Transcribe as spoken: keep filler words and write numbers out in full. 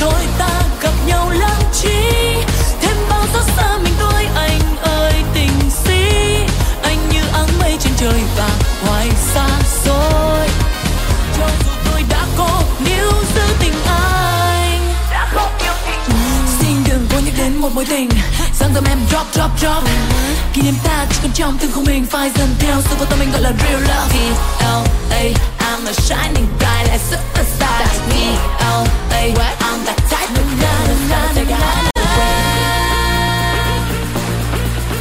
đôi ta gặp nhau làm chi, thêm bao xót xa mình đôi anh ơi tình si, anh như áng mây trên trời và hoài xa xôi. Cho dù tôi đã có níu giữ tình anh, đã có yêu tình, xin đừng có nhắc đến một mối tình dần dần em drop drop drop. Kỷ niệm ta chỉ còn trong từng không mình phai dần theo sự vô tâm anh gọi là real love. P L A I'm a shining bright as a